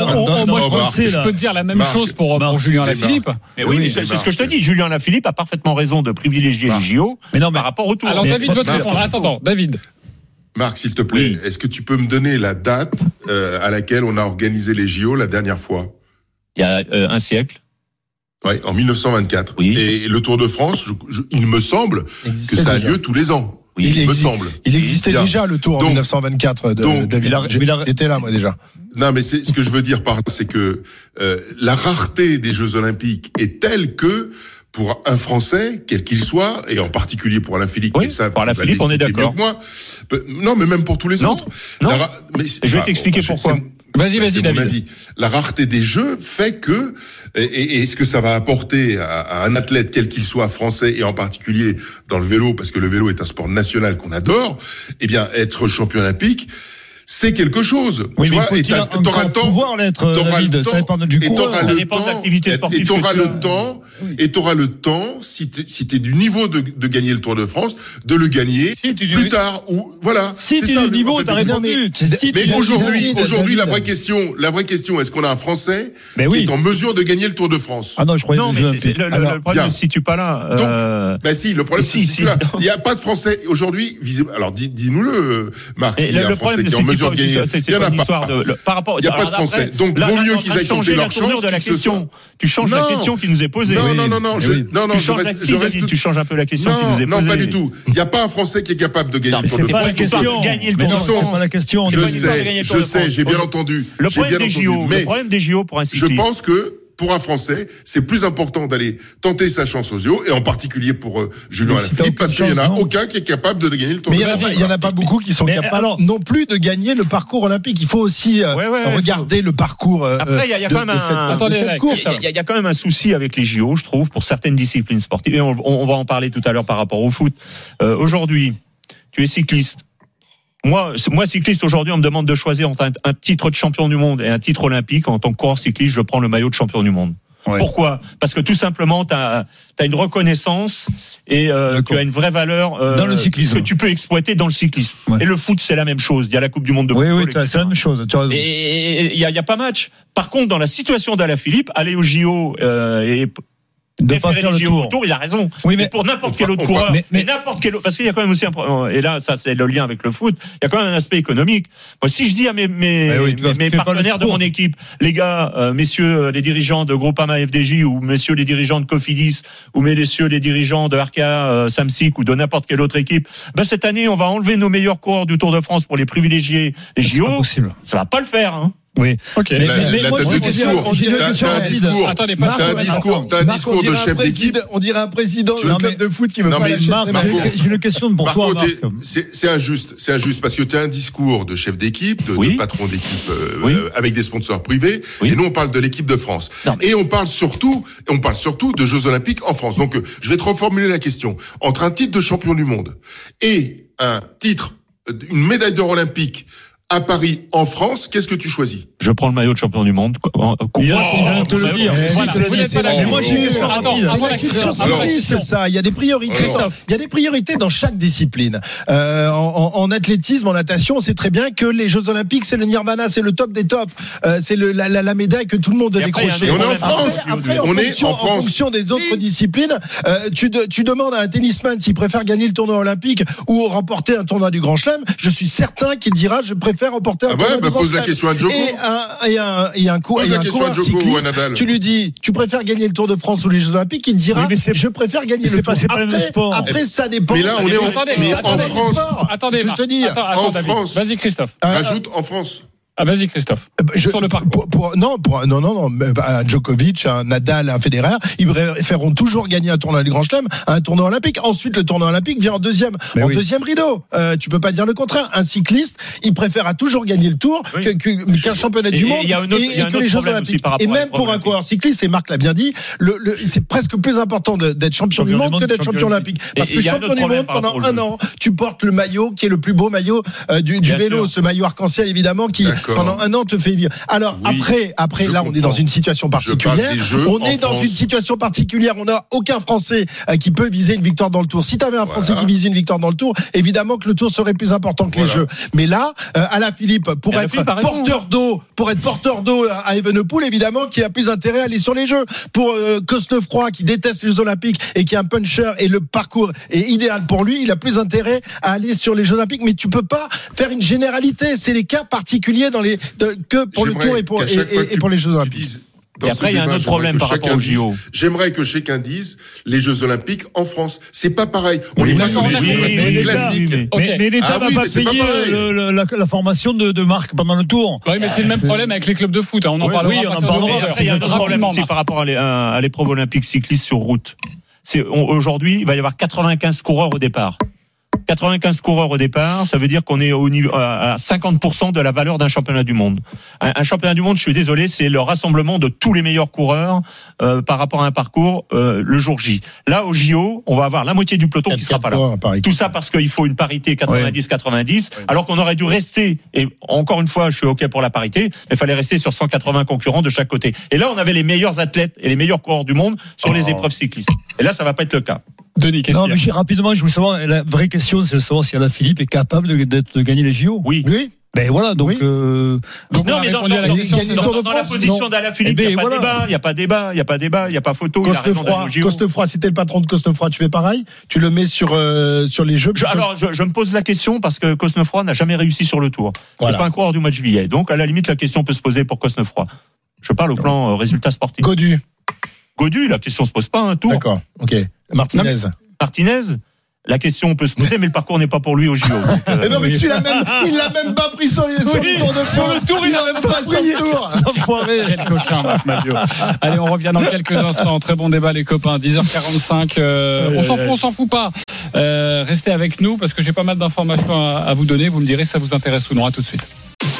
je peux te dire la même chose pour Julien Alaphilippe. Mais oui, c'est ce que je te dis. Julien Alaphilippe a parfaitement raison de privilégier les JO par rapport au Tour. Alors, David, votre réponse. Attends, David. Marc, s'il te plaît, est-ce que tu peux me donner la date à laquelle on a organisé les JO la dernière fois ? Il y a un siècle. Oui, en 1924. Oui. Et le Tour de France, il me semble que ça a lieu tous les ans. Oui, il me semble. Il existait déjà le Tour en 1924. David. J'étais là moi déjà. Non, mais c'est ce que je veux dire par là, c'est que la rareté des Jeux Olympiques est telle que pour un Français, quel qu'il soit, et en particulier pour Alaphilippe, pour Alaphilippe, on est d'accord. Moi, non, mais même pour tous les autres. Non. Je vais t'expliquer pourquoi. Vas-y, David. La rareté des jeux fait que, et est-ce que ça va apporter à un athlète, quel qu'il soit, français, et en particulier dans le vélo, parce que le vélo est un sport national qu'on adore, eh bien, être champion olympique, c'est quelque chose. Oui, tu mais vois, et t'auras le temps. Pouvoir l'être, David, ça dépend du coureur. Ça dépend de l'activité sportive. Et t'auras le temps, si t'es du niveau de gagner le Tour de France, de le gagner plus tard, ou, voilà. Si t'es du niveau, t'as répondu. Mais aujourd'hui, la vraie question, est-ce qu'on a un Français qui est en mesure de gagner le Tour de France? Ah non, je croyais que le problème ne se situe pas là. Donc, si, le problème se situe là. Il n'y a pas de Français aujourd'hui, visible. Alors, dis-nous-le, Marc, s'il y a un Français qui est en mesure de gagner. Il n'y en a pas. Il n'y a pas de Français. Donc, vaut mieux qu'ils aillent tenter leur chance. Tu changes la question qui nous est posée. Non, tu changes un peu la question qui nous est posée. Non, pas du tout. Il n'y a pas un Français qui est capable de gagner le Tour de France. C'est pas la question. Je sais, j'ai bien entendu. Le problème des JO pour un cycliste. Je pense que pour un Français, c'est plus important d'aller tenter sa chance aux JO, et en particulier pour Julien Alaphilippe, parce qu'il n'y en a aucun qui est capable de gagner le Tour de France. Mais il n'y en a pas beaucoup qui sont capables non plus de gagner le parcours olympique. Il faut aussi regarder le parcours. Après, il y a quand même il y a quand même un souci avec les JO, je trouve, pour certaines disciplines sportives. Et on va en parler tout à l'heure par rapport au foot. Aujourd'hui, tu es cycliste. Moi, cycliste, aujourd'hui, on me demande de choisir entre un titre de champion du monde et un titre olympique. En tant que coureur cycliste, je prends le maillot de champion du monde. Ouais. Pourquoi ? Parce que tout simplement, t'as une reconnaissance et tu as une vraie valeur dans le cyclisme que tu peux exploiter dans le cyclisme. Ouais. Et le foot, c'est la même chose. Il y a la Coupe du Monde de football. Oui, c'est la même chose. Tu as raison. Et il y a pas match. Par contre, dans la situation d'Alaphilippe, aller au JO et de pas faire le tour, il a raison. Oui, mais pour n'importe quel autre coureur, mais n'importe quel autre, parce qu'il y a quand même aussi et là, ça, c'est le lien avec le foot, il y a quand même un aspect économique. Moi, si je dis à mes partenaires de mon équipe, les gars, messieurs les dirigeants de Groupama FDJ, ou messieurs les dirigeants de Cofidis, ou messieurs les dirigeants de Arkea, Samsic, ou de n'importe quelle autre équipe, cette année, on va enlever nos meilleurs coureurs du Tour de France pour les privilégier les JO. Ça va pas le faire, hein. Oui. Ok. T'as un discours de chef d'équipe. On dirait un président d'un club de foot qui veut pas lâcher ses mains. J'ai une question pour toi, Marc. C'est injuste parce que tu as un discours de chef d'équipe, de patron d'équipe, avec des sponsors privés. Et nous, on parle de l'équipe de France. Et on parle surtout de Jeux Olympiques en France. Donc, je vais te reformuler la question. Entre un titre de champion du monde et une médaille d'or olympique à Paris, en France, qu'est-ce que tu choisis? Je prends le maillot de champion du monde. Il vient de te le dire. Moi, j'ai une question rapide. C'est la question c'est ça. Il y a des priorités. Il y a des priorités dans chaque discipline. En athlétisme, en natation, on sait très bien que les Jeux Olympiques, c'est le nirvana, c'est le top des tops. C'est la médaille que tout le monde doit décrocher. On est en France. En fonction des autres disciplines, tu demandes à un tennisman s'il préfère gagner le tournoi olympique ou remporter un tournoi du Grand Chelem. Je suis certain qu'il dira je préfère remporter un tournoi du Grand Chelem. Pose la question à Djoko. Et un coureur cycliste, tu lui dis tu préfères gagner le Tour de France ou les Jeux Olympiques, il te dira je préfère gagner le Tour. Après ça dépend. Mais là on est en France. Attendez, je te dire en France. Vas-y Christophe. Rajoute en France. Vas-y Christophe. Sur le parcours. Non. Un Djokovic, un Nadal, un Federer, ils préféreront toujours gagner un tournoi du Grand Chelem, un tournoi olympique. Ensuite, le tournoi olympique vient en deuxième rideau. Tu peux pas dire le contraire. Un cycliste, il préférera toujours gagner le Tour qu'un championnat du monde et que les Jeux Olympiques. Et même pour un coureur cycliste, et Marc l'a bien dit, c'est presque plus important d'être champion du monde que d'être champion olympique. Parce que champion du monde, pendant un an, tu portes le maillot qui est le plus beau maillot du vélo, ce maillot arc-en-ciel évidemment qui pendant un an te fait vivre. Alors après là on est dans une situation particulière. On n'a aucun Français qui peut viser une victoire dans le Tour. Si tu avais un Français qui visait une victoire dans le Tour, évidemment que le Tour serait plus important que les Jeux. Mais là, Alaphilippe, pour être porteur d'eau à Evenepoel, évidemment qu'il a plus intérêt à aller sur les Jeux. Pour Cosnefroy qui déteste les Jeux Olympiques et qui est un puncher et le parcours est idéal pour lui, il a plus intérêt à aller sur les Jeux Olympiques. Mais tu peux pas faire une généralité. C'est les cas particuliers que pour le Tour et pour les Jeux Olympiques. Et après, il y a un autre problème par rapport aux JO. J'aimerais que chacun dise les Jeux Olympiques en France. C'est pas pareil. On est pas sur les Jeux Olympiques classiques. Mais l'État va pas payer la formation de Marc pendant le Tour. Oui, mais c'est le même problème avec les clubs de foot. On en parlera. Après, il y a un autre problème aussi par rapport à l'épreuve olympique cycliste sur route. Aujourd'hui, il va y avoir 95 coureurs au départ. 95 coureurs au départ, ça veut dire qu'on est au niveau à 50% de la valeur d'un championnat du monde. Un championnat du monde, je suis désolé, c'est le rassemblement de tous les meilleurs coureurs par rapport à un parcours le jour J. Là, au JO, on va avoir la moitié du peloton qui sera pas là. Tout ça parce qu'il faut une parité 90-90, alors qu'on aurait dû rester, et encore une fois, je suis OK pour la parité, mais il fallait rester sur 180 concurrents de chaque côté. Et là, on avait les meilleurs athlètes et les meilleurs coureurs du monde sur les épreuves cyclistes. Et là, ça va pas être le cas. Denis, qu'est-ce qu'il y a ? Mais rapidement, je voulais savoir, la vraie question, c'est de savoir si Alaphilippe est capable de gagner les JO. Oui. Ben voilà, donc non, mais dans la position d'Alaphilippe, il n'y a pas débat, il n'y a pas photo. Cosnefroy, si t'es le patron de Cosnefroy, tu fais pareil? Tu le mets sur les Jeux? Je me pose la question parce que Cosnefroy n'a jamais réussi sur le Tour. C'est pas un coureur du mois de juillet. Donc, à la limite, la question peut se poser pour Cosnefroy. Je parle au plan résultat sportif. Godu, la question se pose pas un Tour. D'accord, ok. Martinez, la question peut se poser, mais le parcours n'est pas pour lui au JO. Non, mais il l'a même pas pris sur le Tour de France. Sur le Tour, il a même pas pris le Tour. Quel coquin, Marc Madio. Allez, on revient dans quelques instants. Très bon débat, les copains. 10h45. On s'en fout pas. Restez avec nous parce que j'ai pas mal d'informations à vous donner. Vous me direz si ça vous intéresse ou non. À tout de suite.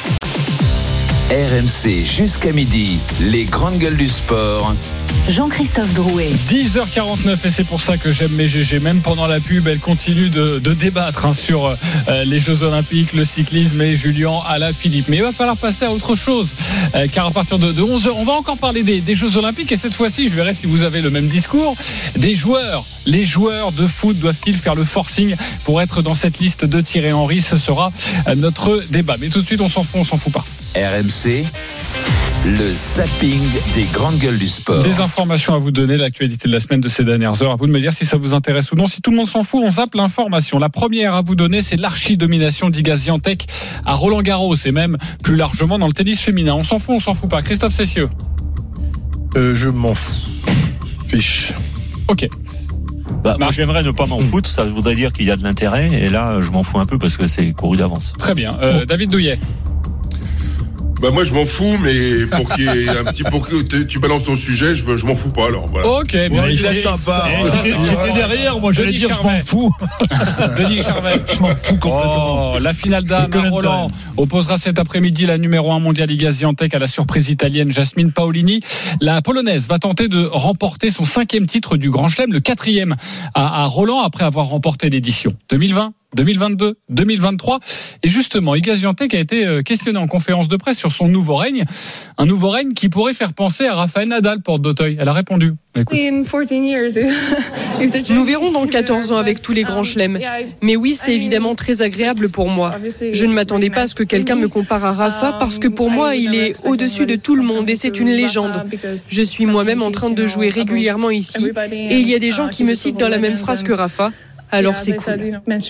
RMC jusqu'à midi, les grandes gueules du sport. Jean-Christophe Drouet. 10h49 et c'est pour ça que j'aime mes GG. Même pendant la pub, elle continue de débattre sur les Jeux Olympiques, le cyclisme et Julien Alaphilippe. Mais il va falloir passer à autre chose car à partir de 11h, on va encore parler des Jeux Olympiques et cette fois-ci, je verrai si vous avez le même discours. Des joueurs. Les joueurs de foot doivent-ils faire le forcing pour être dans cette liste de Thierry Henry? Ce sera notre débat. Mais tout de suite, on s'en fout pas. RMC, Le zapping des grandes gueules du sport. Des informations à vous donner, l'actualité de la semaine de ces dernières heures. À vous de me dire si ça vous intéresse ou non. Si tout le monde s'en fout, on zappe l'information. La première à vous donner, c'est l'archi-domination d'Iga Swiatek à Roland-Garros et même plus largement dans le tennis féminin. On s'en fout pas. Christophe Cessieux. Je m'en fous. Fiche. Ok. Moi j'aimerais ne pas m'en foutre, ça voudrait dire qu'il y a de l'intérêt, et là je m'en fous un peu parce que c'est couru d'avance. Très bien. David Douillet. Moi je m'en fous, mais pour qu'il y ait un petit, pour que tu balances ton sujet, je m'en fous pas alors. Voilà. Ok, mais il est sympa. J'étais derrière, moi j'allais dire je m'en fous. Denis Charvet. Je m'en fous complètement. La finale d'âme à Roland opposera cet après-midi la numéro 1 mondiale Iga Swiatek à la surprise italienne Jasmine Paolini. La Polonaise va tenter de remporter son 5e titre du Grand Chelem, le 4e à Roland après avoir remporté l'édition 2020. 2022, 2023. Et justement, Iga Swiatek a été questionné en conférence de presse sur son nouveau règne. Un nouveau règne qui pourrait faire penser à Rafael Nadal, porte d'Auteuil. Elle a répondu. Écoute. Nous verrons dans 14 ans avec tous les grands chelems. Mais oui, c'est évidemment très agréable pour moi. Je ne m'attendais pas à ce que quelqu'un me compare à Rafa parce que pour moi, il est au-dessus de tout le monde et c'est une légende. Je suis moi-même en train de jouer régulièrement ici et il y a des gens qui me citent dans la même phrase que Rafa. Alors c'est cool.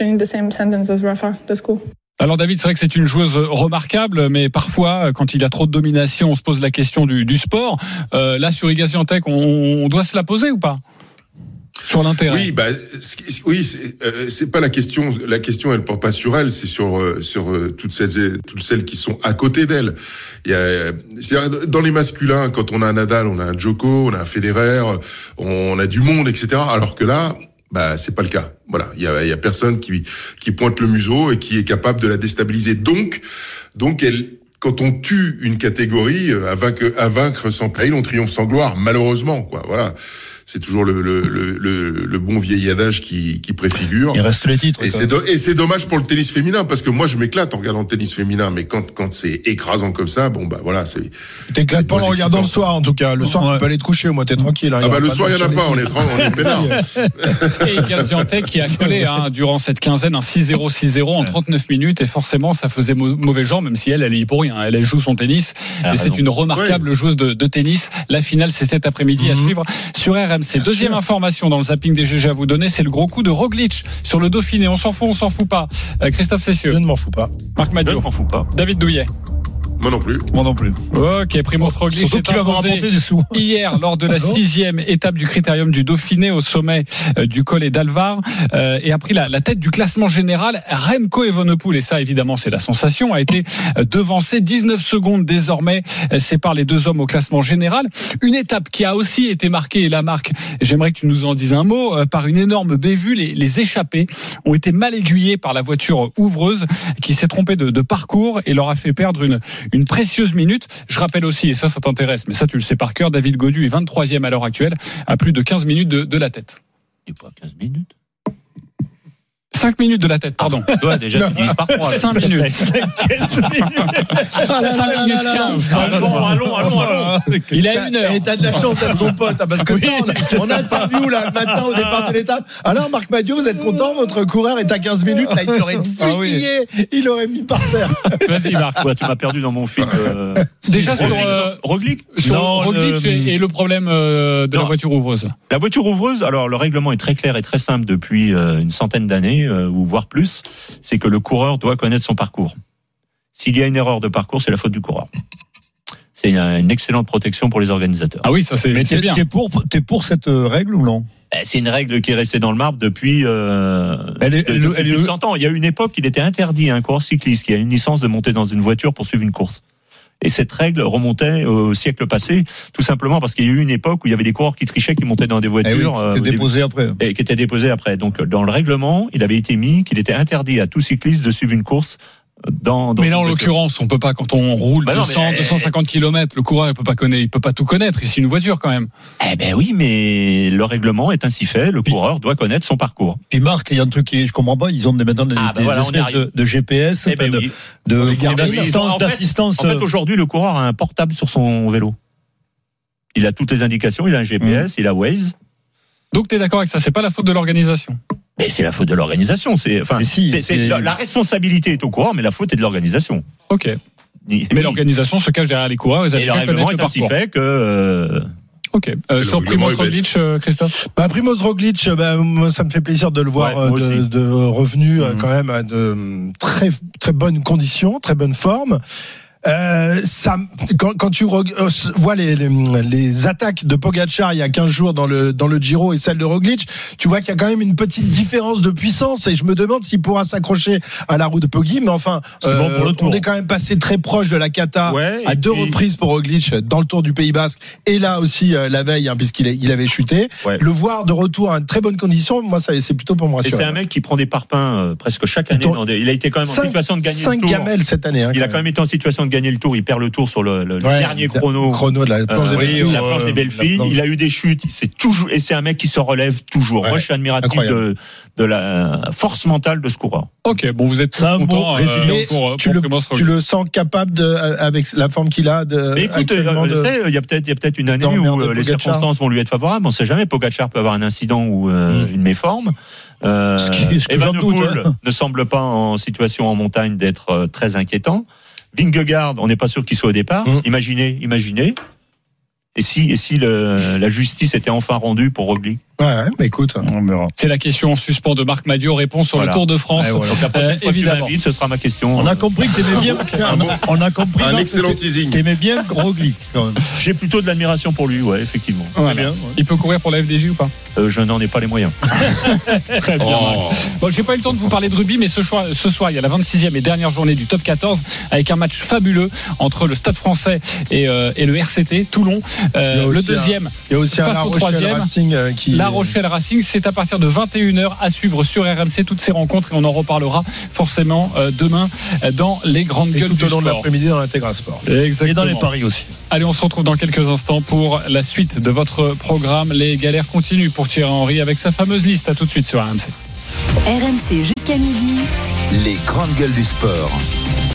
Alors David, c'est vrai que c'est une joueuse remarquable, mais parfois, quand il y a trop de domination, on se pose la question du sport. Là, sur Iga Swiatek, on doit se la poser ou pas ? Sur l'intérêt. Oui, c'est pas la question. La question, elle porte pas sur elle, c'est sur toutes celles qui sont à côté d'elle. Dans les masculins, quand on a un Nadal, on a un Djoko, on a un Federer, on a du monde, etc. Alors que là, c'est pas le cas. Voilà, il y a personne qui pointe le museau et qui est capable de la déstabiliser. Donc quand on tue une catégorie, à vaincre sans péril, on triomphe sans gloire. Malheureusement, quoi. Voilà. C'est toujours le bon vieil adage qui préfigure. Il reste les titres. Et c'est dommage pour le tennis féminin, parce que moi je m'éclate en regardant le tennis féminin, mais quand c'est écrasant comme ça, voilà, c'est. T'éclates pas en regardant le soir, en tout cas. Le soir, tu peux aller te coucher, moi, t'es tranquille. Hein, le soir, il y en a pas, on est peinard. Et Iga Swiatek qui a collé, durant cette quinzaine, un 6-0, 6-0 en 39 minutes, et forcément, ça faisait mauvais genre, même si elle y est pour rien. Elle joue son tennis, et c'est une remarquable joueuse de tennis. La finale, c'est cet après-midi à suivre sur RMC. Deuxième information dans le zapping des GG à vous donner, c'est le gros coup de Roglic sur le Dauphiné. On s'en fout pas. Christophe Cessieux. Je ne m'en fous pas. Marc Madiot. Je ne m'en fous pas. David Douillet. Moi non plus. Ok, Primoz Roglic est imposé hier lors de la 6e étape du Critérium du Dauphiné au sommet du Col d'Alvar et a pris la tête du classement général. Remco Evenepoel, et ça évidemment c'est la sensation, a été devancé 19 secondes désormais sépare les deux hommes au classement général. Une étape qui a aussi été marquée, et la Marc, j'aimerais que tu nous en dises un mot, par une énorme bévue. Les échappés ont été mal aiguillés par la voiture ouvreuse qui s'est trompée de parcours et leur a fait perdre une précieuse minute. Je rappelle aussi, et ça t'intéresse, mais ça tu le sais par cœur, David Gaudu est 23e à l'heure actuelle, à plus de 15 minutes de la tête. Il n'est pas 15 minutes 5 minutes de la tête, pardon. Toi, déjà, tu divises par 3. 5 minutes. 5 minutes 15. Allons. Il a 1 heure. Et t'as de la chance d'être son pote, parce que ça, on interview, là, le matin, au départ de l'étape. Alors, Marc Madiot, vous êtes content? Votre coureur est à 15 minutes, là, il t'aurait fusillé. Il aurait mis par terre. Vas-y, Marc. Ouais, tu m'as perdu dans mon film. Déjà sur Roglic. Sur Roglic et le problème de la voiture ouvreuse. La voiture ouvreuse, alors, le règlement est très clair et très simple depuis une centaine d'années. Ou voire plus, c'est que le coureur doit connaître son parcours. S'il y a une erreur de parcours, c'est la faute du coureur. C'est une excellente protection pour les organisateurs. Ah oui, ça c'est bien. T'es pour cette règle ou non? C'est une règle qui est restée dans le marbre depuis depuis 100 ans. Il y a eu une époque, il était interdit à un coureur cycliste qui a une licence de monter dans une voiture pour suivre une course. Et cette règle remontait au siècle passé, tout simplement parce qu'il y a eu une époque où il y avait des coureurs qui trichaient, qui montaient dans des voitures qui étaient déposées après. Donc dans le règlement, il avait été mis qu'il était interdit à tout cycliste de suivre une course dans mais là, en l'occurrence, on peut pas, quand on roule 250 km, le coureur, il peut pas tout connaître. Ici, une voiture, quand même. Eh ben oui, mais le règlement est ainsi fait. Le coureur doit connaître son parcours. Puis Marc, il y a un truc qui, je comprends pas, ils ont maintenant des espèces de GPS, d'assistance. En fait, aujourd'hui, le coureur a un portable sur son vélo. Il a toutes les indications, il a un GPS, il a Waze. Donc, t'es d'accord avec ça? C'est pas la faute de l'organisation? Mais c'est la faute de l'organisation. La responsabilité est au coureur, mais la faute est de l'organisation. Ok. Mais l'organisation se cache derrière les coureurs. Et le règlement est ainsi fait que. Ok. Sur Primoz Roglic, Christophe. Primoz Roglic, moi, ça me fait plaisir de le voir de revenu quand même à de très très bonnes conditions, très bonne forme. Quand tu vois les attaques de Pogačar il y a 15 jours dans le Giro et celle de Roglic, tu vois qu'il y a quand même une petite différence de puissance et je me demande s'il pourra s'accrocher à la roue de Poggi, mais enfin on est quand même passé très proche de la cata à deux reprises pour Roglic dans le Tour du Pays Basque et là aussi la veille puisqu'il avait chuté. Le voir de retour à une très bonne condition, moi ça c'est plutôt pour moi. Et c'est un mec qui prend des parpaings presque chaque année. Il a été quand même en situation de gagner le Tour. 5 gamelles cette année. Il a quand même été en situation de gagner le Tour, il perd le Tour sur le dernier chrono de la planche des belles filles. La planche des belles filles. Il a eu des chutes, et c'est un mec qui se relève toujours. Moi je suis admiratif de la force mentale de ce coureur. Ok, bon, vous êtes content pour tu le sens capable avec la forme qu'il a mais écoute, il y a peut-être une année où les circonstances vont lui être favorables, on sait jamais, Pogačar peut avoir un incident ou une méforme. Evenepoel ne semble pas en situation en montagne d'être très inquiétant. Vingegaard, on n'est pas sûr qu'il soit au départ. Imaginez. Et si la justice était enfin rendue pour Roglic? Mais écoute, on verra. C'est la question en suspens de Marc Madiot, réponse sur le Tour de France. Donc la prochaine fois évidemment. Que tu m'invites, ce sera ma question. On a compris que t'aimais bien. On a compris un excellent teasing. T'aimais bien Roglic quand même. J'ai plutôt de l'admiration pour lui, effectivement. Bien. Il peut courir pour la FDJ ou pas? Je n'en ai pas les moyens. Très bien. Bon, j'ai pas eu le temps de vous parler de rugby, mais ce soir, il y a la 26e et dernière journée du Top 14 avec un match fabuleux entre le Stade Français et le RCT Toulon. Le deuxième. Il y a aussi face au troisième. Racing La Rochelle Racing, c'est à partir de 21h à suivre sur RMC toutes ces rencontres et on en reparlera forcément demain dans les grandes gueules du sport. Tout au long de l'après-midi dans l'Intégral Sport. Exactement. Et dans les paris aussi. Allez, on se retrouve dans quelques instants pour la suite de votre programme. Les galères continuent pour Thierry Henry avec sa fameuse liste. À tout de suite sur RMC. RMC jusqu'à midi. Les grandes gueules du sport.